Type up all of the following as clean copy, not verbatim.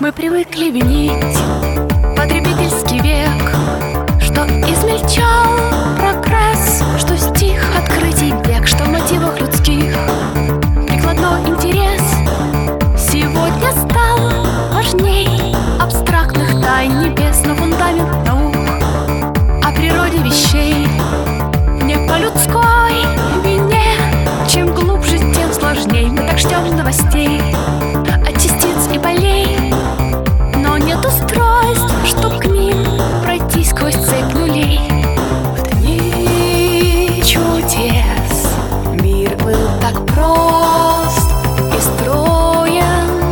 Мы привыкли винить потребительский век, что измельчал прогресс, что стих открытий век, что в мотивах людских прикладной интерес сегодня стал важней абстрактных тайн небес, но фундамент наук о природе вещей не по людской вине. Чем глубже, тем сложней. Мы так ждем новостей от частиц и полей, но нет устройств, чтоб к ним пройти сквозь цепь нулей. В дни чудес мир был так прост и строен.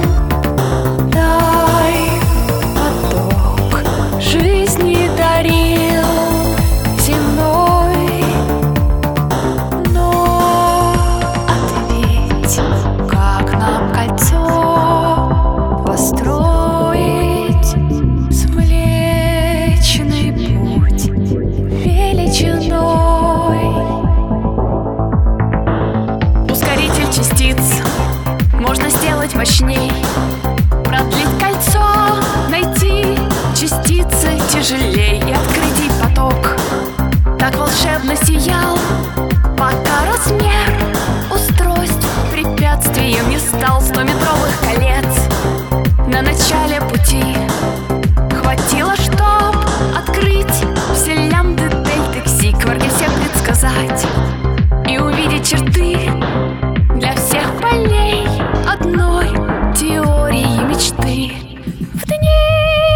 Дай поток жизни дарил земной, но ответь, как нам кольцо построить с Млечный Путь величиной. Ускоритель частиц можно сделать мощней, продлить кольцо, найти частицы тяжелей и открытий поток так волшебно сиял, пока размер устройств препятствием не стал. 100-метровых колец на начале пути хватило, чтоб открыть все лямбды, дельты, кси, кварки, все предсказать и увидеть черты для всех полей одной теории мечты. В дни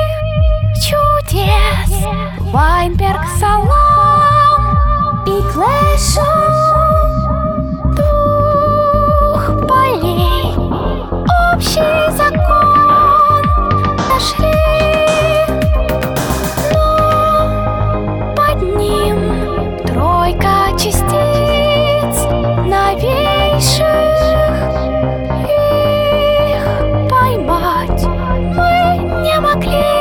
чудес Вайнберг, Салам и Клэшо, дух полей, общий закон нашли, но под ним тройка частиц новейших. Их поймать мы не могли.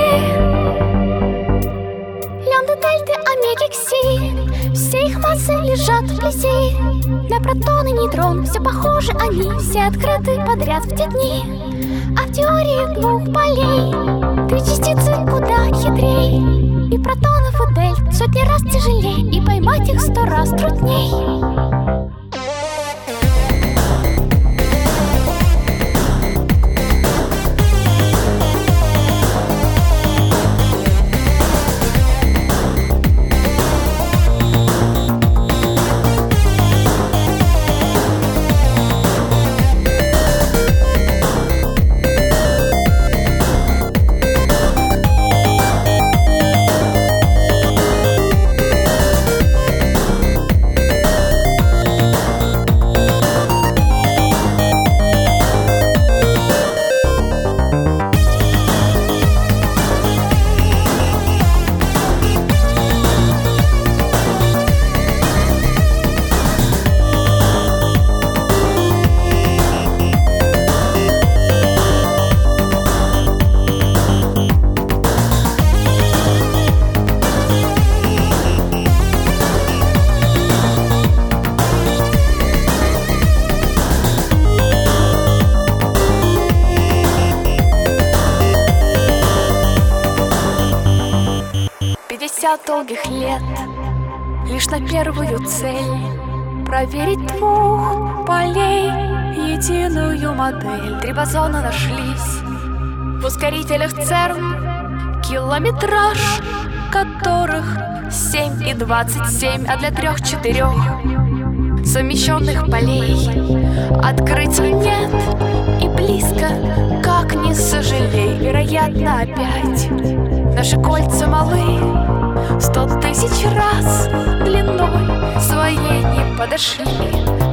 Лямбды, дельты, омеги, кси, все их массы лежат вблизи. На протоны, нейтроны, все похожи они, все открыты подряд в те дни. А в теории двух полей три частицы куда хитрей, и протонов, и дельт сотни раз тяжелей, и поймать их 100 раз трудней. Долгих лет лишь на первую цель проверить двух полей единую модель. 3 бозона нашлись в ускорителях ЦЕРН, километраж которых 7 и 27, а для 3-4 совмещенных полей открытий нет и близко, как не сожалей. Вероятно, опять наши кольца малы 100 000 раз длиной своей не подошли.